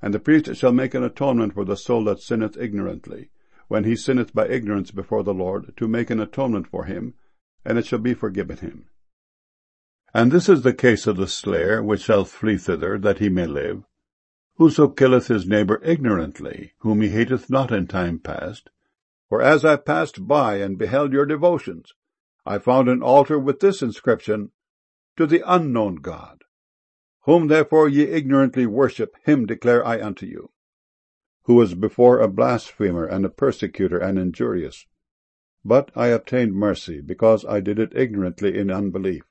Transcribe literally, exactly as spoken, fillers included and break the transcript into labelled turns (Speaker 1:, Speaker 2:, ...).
Speaker 1: And the priest shall make an atonement for the soul that sinneth ignorantly, when he sinneth by ignorance before the Lord, to make an atonement for him, and it shall be forgiven him. And this is the case of the slayer, which shall flee thither, that he may live. Whoso killeth his neighbor ignorantly, whom he hateth not in time past. For as I passed by and beheld your devotions, I found an altar with this inscription, To the unknown God. Whom therefore ye ignorantly worship, him declare I unto you. Who was before a blasphemer and a persecutor and injurious. But I obtained mercy, because I did it ignorantly in unbelief.